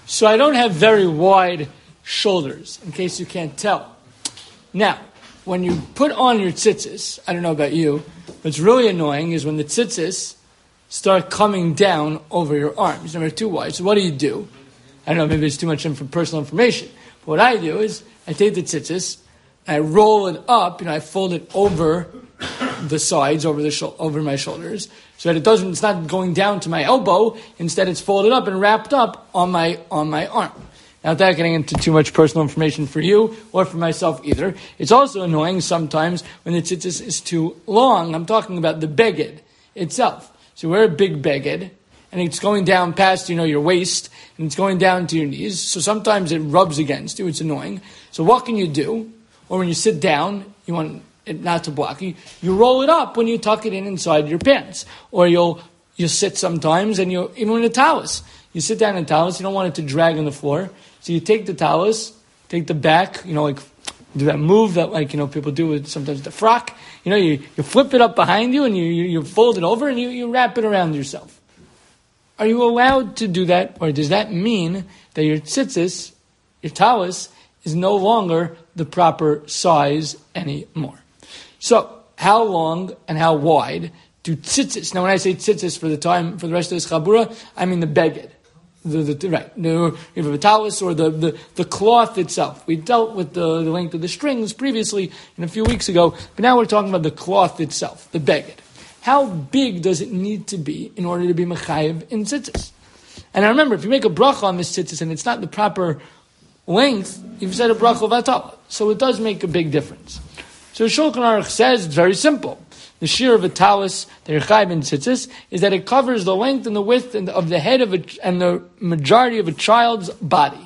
So I don't have very wide shoulders, in case you can't tell. Now, when you put on your tzitzis, I don't know about you, what's really annoying is when the tzitzis start coming down over your arms. They're too wide. So what do? I don't know, maybe it's too much personal information. But what I do is I take the tzitzis, I roll it up, I fold it over the sides, over my shoulders, so that it's not going down to my elbow. Instead, it's folded up and wrapped up on my arm. Now, without getting into too much personal information for you or for myself either, it's also annoying sometimes when the tzitzis is too long. I'm talking about the beged itself. So wear a big beged, and it's going down past, your waist, and it's going down to your knees. So sometimes it rubs against you. It's annoying. So what can you do? Or when you sit down, you want it not to block you. You roll it up when you tuck it inside your pants. Or you'll sit sometimes, and even in a talus. You sit down in a talus, you don't want it to drag on the floor. So you take the talus, take the back, do that move that people do with sometimes the frock. You flip it up behind you and you fold it over and you wrap it around yourself. Are you allowed to do that? Or does that mean that your tzitzis, your talus, is no longer the proper size anymore? So, how long and how wide do tzitzis? Now when I say tzitzis for the rest of this chabura, I mean the beged. The talus or the cloth itself. We dealt with the length of the strings previously a few weeks ago, but now we're talking about the cloth itself, the beged. How big does it need to be in order to be mechayev in tzitzis? And I remember, if you make a bracha on this tzitzis and it's not the proper length, you've said a bracha vatala. So it does make a big difference. So Shulchan Aruch says it's very simple. The shear of a talus, the Rechaim in tzitzis, is that it covers the length and the width of the head and the majority of a child's body.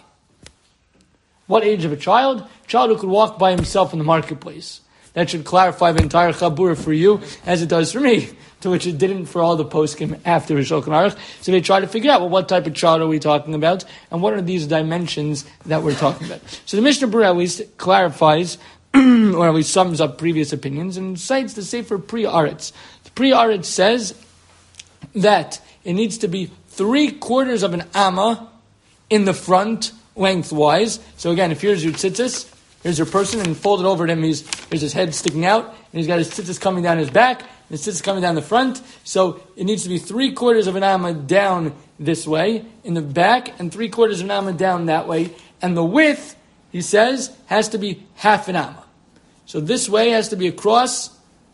What age of a child? A child who could walk by himself in the marketplace. That should clarify the entire chabura for you, as it does for me, to which it didn't for all the poskim after Shulchan Aruch. So they try to figure out, what type of child are we talking about, and what are these dimensions that we're talking about. So the Mishnah Berurah at least clarifies, or at least sums up previous opinions, and cites the Sefer Pri Aretz. The Pri Aretz says that it needs to be 3/4 of an amma in the front, lengthwise. So again, if here's your tzitzis, here's your person, and folded over to him, here's his head sticking out, and he's got his tzitzis coming down his back, and his tzitzis coming down the front. So it needs to be 3/4 of an amma down this way, in the back, and 3/4 of an amma down that way. And the width, he says, has to be half an amma. So this way has to be across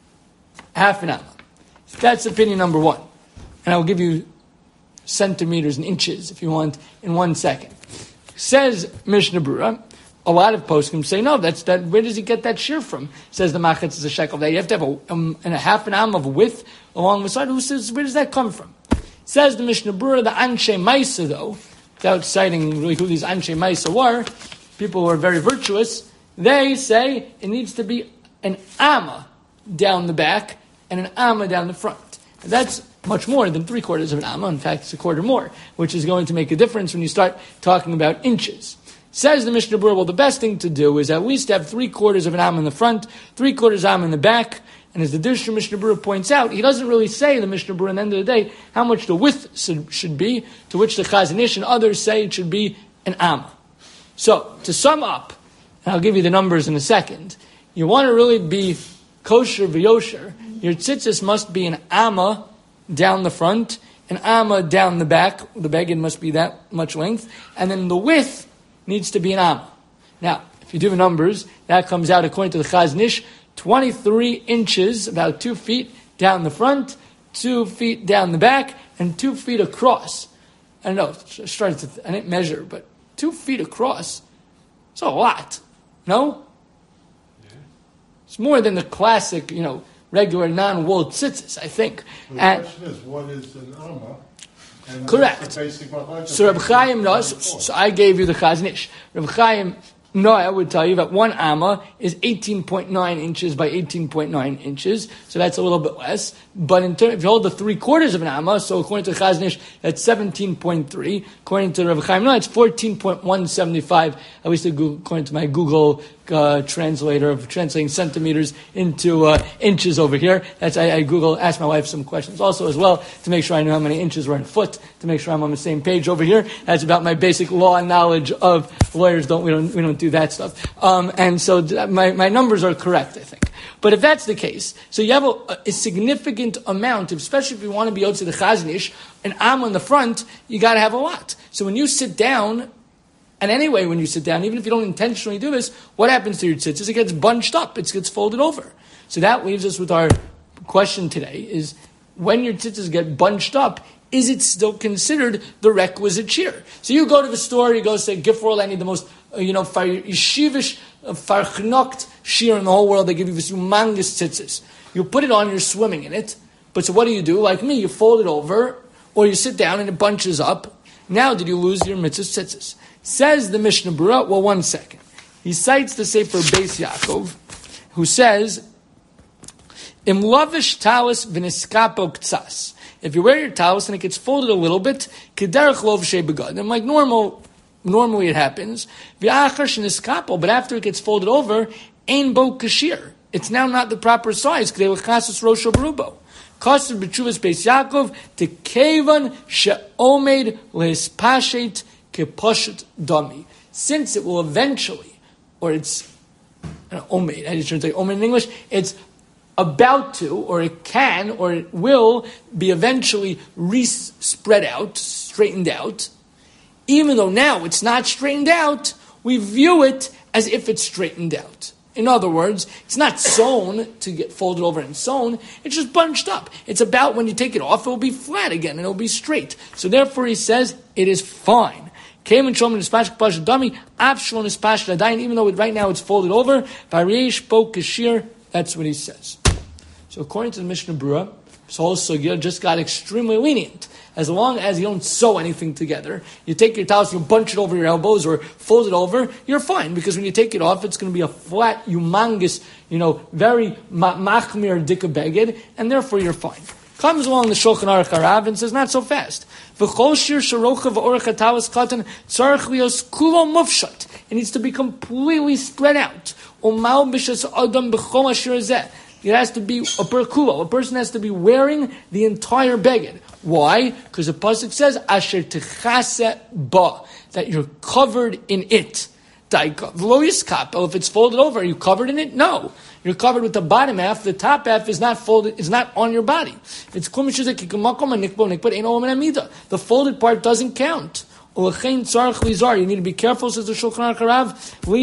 half an amma. That's opinion number one. And I'll give you centimeters and inches, if you want, in 1 second. Says Mishnah Berurah, a lot of poskim say, no, that's that. Where does he get that shear from? Says the Machatz is a shekel. That you have to have a half an am of width along the side. Who says, where does that come from? Says the Mishnah Berurah, the Anshe Maisa, though, without citing really who these Anshe Maisa were, people who are very virtuous, they say it needs to be an amma down the back and an amma down the front. And that's much more than 3/4 of an amma. In fact, it's a quarter more, which is going to make a difference when you start talking about inches. Says the Mishnah Berurah, well, the best thing to do is at least have 3/4 of an amma in the front, 3/4 amma in the back. And as the Dishra Mishnah Berurah points out, he doesn't really say, the Mishnah Berurah, at the end of the day, how much the width should be, to which the Chazon Ish and others say it should be an amma. So, to sum up, and I'll give you the numbers in a second, you want to really be kosher v'yosher, your tzitzis must be an amma down the front, an amma down the back, the beged must be that much length, and then the width needs to be an amma. Now, if you do the numbers, that comes out, according to the Chazon Ish, 23 inches, about 2 feet down the front, 2 feet down the back, and 2 feet across. I don't know, I didn't measure, but 2 feet across, it's a lot. No? Yeah. It's more than the classic, regular non-wool tzitzis, I think. The question is, what is an amma? And correct. So Reb Chaim knows, so I gave you the Chazon Ish. Reb Chaim Noah would tell you that 1 amma is 18.9 inches by 18.9 inches, so that's a little bit less. But if you hold the 3/4 of an amma, so according to Chazon Ish, that's 17.3. According to Reb Chaim Noah, it's 14.175. At least according to my Google translator of translating centimeters into inches over here. That's I asked my wife some questions also as well to make sure I knew how many inches were in foot, to make sure I'm on the same page over here. That's about my basic law and knowledge of lawyers. We don't do that stuff. And so my numbers are correct, I think. But if that's the case, so you have a significant amount, especially if you want to be Yotze the Chaznish, an am on the front, you got to have a lot. So when you sit down, and anyway, when you sit down, even if you don't intentionally do this, what happens to your tzitzis? It gets bunched up. It gets folded over. So that leaves us with our question today, is when your tzitzis get bunched up, is it still considered the requisite shear? So you go to the store, you go say, Gifrol, I need the most, yeshivish, farchnokt shear in the whole world. They give you this humongous tzitzis. You put it on, you're swimming in it. But so what do? Like me, you fold it over, or you sit down and it bunches up. Now did you lose your mitzvah tzitzis? Says the Mishnah Berurah, well, one second. He cites the Sefer Beis Yaakov, who says, Im lavish talis v'niskapo ktsas. If you wear your talis and it gets folded a little bit, kederach lov shei begad. And like normally it happens. V'achar sheniskapo, but after it gets folded over, ein bo kashir. It's now not the proper size. K'dei l'chasus rosho berubo. Kasser b'tshuvas Beis Yaakov, tekevan she'omed lehispashet keposhet dami. Since it will eventually, or it's omed, I shouldn't say omed in English, it's about to, or it can, or it will be eventually spread out, straightened out. Even though now it's not straightened out, we view it as if it's straightened out. In other words, it's not sewn to get folded over and sewn, it's just bunched up. It's about when you take it off, it will be flat again, and it will be straight. So therefore he says, it is fine. Even though right now it's folded over, that's what he says. So according to the Mishnah Berurah, this whole sugya just got extremely lenient. As long as you don't sew anything together, you take your towels, you bunch it over your elbows or fold it over, you're fine. Because when you take it off, it's going to be a flat, humongous, very machmir dika beged, and therefore you're fine. Comes along the Shulchan Aruch Harav and says, not so fast. It needs to be completely spread out. It has to be a perkulo. A person has to be wearing the entire beged. Why? Because the pasuk says, "Asher techase ba," that you're covered in it. If it's folded over, are you covered in it? No. You're covered with the bottom half. The top half is not folded. It's not on your body. It's the folded part doesn't count. You need to be careful, says the Shulchan Aruch Harav.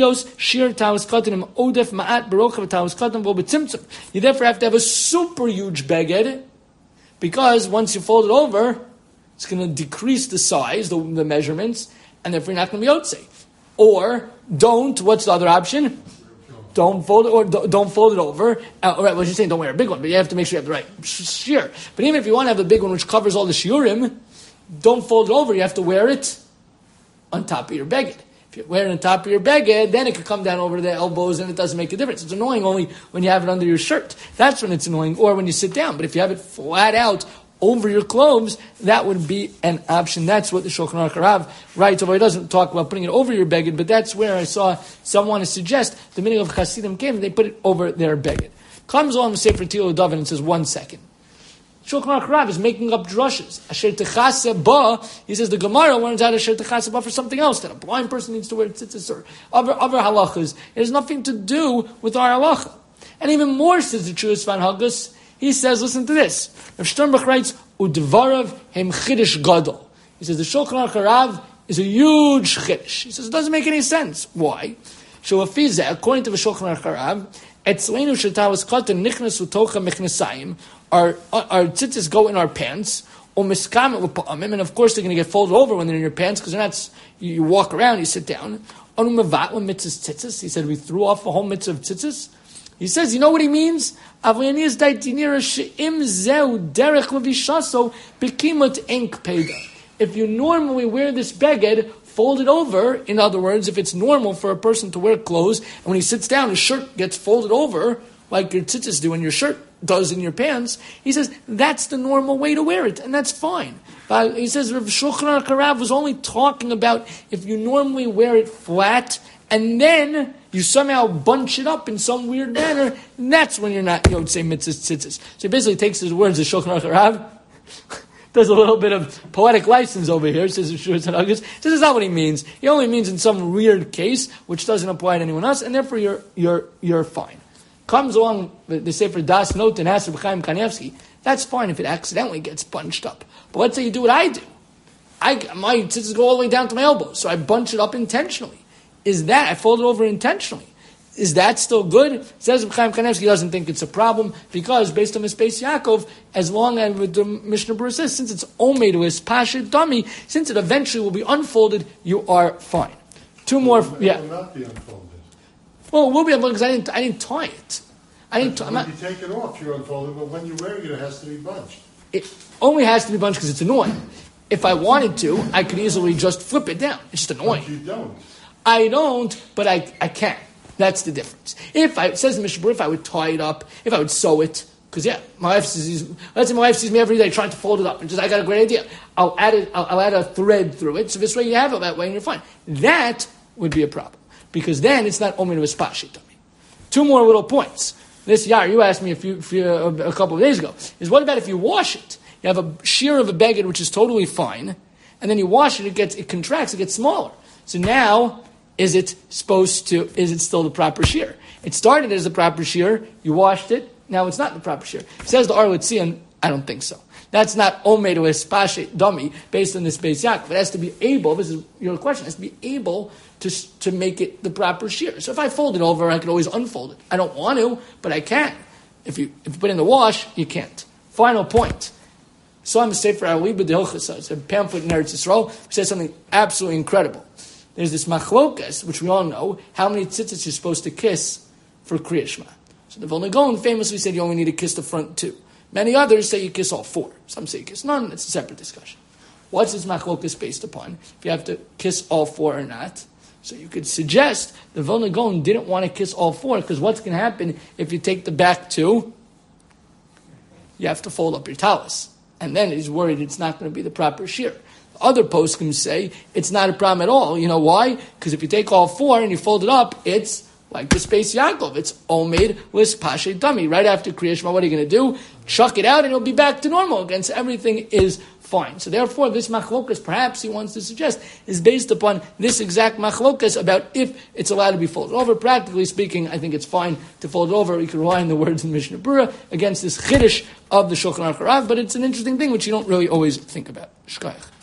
You therefore have to have a super huge beged, because once you fold it over, it's going to decrease the size, the measurements, and therefore you're not going to be yotze. Or don't. What's the other option? Don't fold it, or don't fold it over. All right, well, you're saying don't wear a big one, but you have to make sure you have the right shear. But even if you want to have a big one which covers all the shiurim, don't fold it over. You have to wear it on top of your beged. If you wear it on top of your beged, then it could come down over the elbows, and it doesn't make a difference. It's annoying only when you have it under your shirt. That's when it's annoying, or when you sit down. But if you have it flat out over your clothes, that would be an option. That's what the Shulchan Aruch Harav writes, although he doesn't talk about putting it over your beged, but that's where I saw someone suggest the meaning of Hasidim came, and they put it over their beged. Comes along the Sefer Tilo David and says, 1 second. Shulchan Aruch Harav is making up drushes. Asher techase ba, he says the Gemara learns out Asher techase ba for something else, that a blind person needs to wear tzitzis or other halachas. It has nothing to do with our halacha. And even more, says the Truas Van Haggis, he says, listen to this. Rav Sternbach writes, Udvarav hem chidish gadol. He says the Shulchan Aruch Harav is a huge chidish. He says it doesn't make any sense. Why? Shulafizeh, according to the Shulchan Aruch Harav, etzleinu shetavas katan nichnas utocha mechnesayim. Our tzitzis go in our pants, and of course they're going to get folded over when they're in your pants, because they're not. You walk around, you sit down. He said we threw off a whole mitzvah of tzitzis. He says, you know what he means? If you normally wear this beged, fold it over. In other words, if it's normal for a person to wear clothes, and when he sits down, his shirt gets folded over, like your tzitzis do and your shirt does in your pants, he says, that's the normal way to wear it, and that's fine. But he says, Rav Shulchan Aruch Harav was only talking about if you normally wear it flat, and then you somehow bunch it up in some weird manner, and that's when you're not, say mitzvahs tzitzis. So he basically takes his words as Shulchan Aruch Harav, does a little bit of poetic license over here, says this is not what he means. He only means in some weird case, which doesn't apply to anyone else, and therefore you're fine. Comes along the Sefer Das Note and Haser B'Chaim Kanievsky, that's fine if it accidentally gets bunched up. But let's say you do what I do. My tzitzis go all the way down to my elbows, so I bunch it up intentionally. I fold it over intentionally. Is that still good? Says Chaim Kanievsky doesn't think it's a problem because based on his Beis Yaakov, as long as the Mishnah Berurah says, since it's omed with pashit dummy, since it eventually will be unfolded, you are fine. Two more, It will not be unfolded. Well, it will be unfolded because I didn't tie it. When you take it off, you're unfolded, but when you're wearing it, it has to be bunched. It only has to be bunched because it's annoying. If I wanted to, I could easily just flip it down. It's just annoying. But you don't. I don't, but I can. That's the difference. It says in Mishnah Berurah, if I would tie it up, if I would sew it, because my wife sees me every day trying to fold it up, and I got a great idea. I'll add a thread through it, so this way you have it that way and you're fine. That would be a problem, because then it's not omen v'spashit dummy. Two more little points. This you asked me a couple of days ago, is what about if you wash it? You have a shear of a beged which is totally fine, and then you wash it, it contracts, it gets smaller. So now, is it still the proper shear? It started as the proper shear, you washed it, now it's not the proper shear. Says the Arletzian, I don't think so. That's not omed or espashe dummy based on this Beis Yaakov. It has to be able, this is your question, it has to be able to make it the proper shear. So if I fold it over, I can always unfold it. I don't want to, but I can. If you put it in the wash, you can't. Final point. So I'm a Sefer Aliba de Hilchasa. It's a pamphlet in Eretz Yisrael which says something absolutely incredible. There's this machlokas, which we all know, how many tzitzis you're supposed to kiss for Kriya Shema. So the Vilna Gaon famously said you only need to kiss the front two. Many others say you kiss all four. Some say you kiss none. It's a separate discussion. What's this machlokas based upon? If you have to kiss all four or not. So you could suggest the Vilna Gaon didn't want to kiss all four because what's going to happen if you take the back two? You have to fold up your talus. And then he's worried it's not going to be the proper shear. Other poskim say it's not a problem at all. You know why? Because if you take all four and you fold it up, it's like the Beis Yaakov. It's omed with pashe dummy. Right after Kriya Shema, what are you going to do? Chuck it out and it'll be back to normal again. So everything is fine. So therefore, this machlokas, perhaps he wants to suggest, is based upon this exact machlokas about if it's allowed to be folded over. Practically speaking, I think it's fine to fold it over. You can rely on the words in Mishnah Berurah against this chiddush of the Shulchan Aruch Harav, but it's an interesting thing which you don't really always think about. Shkayach.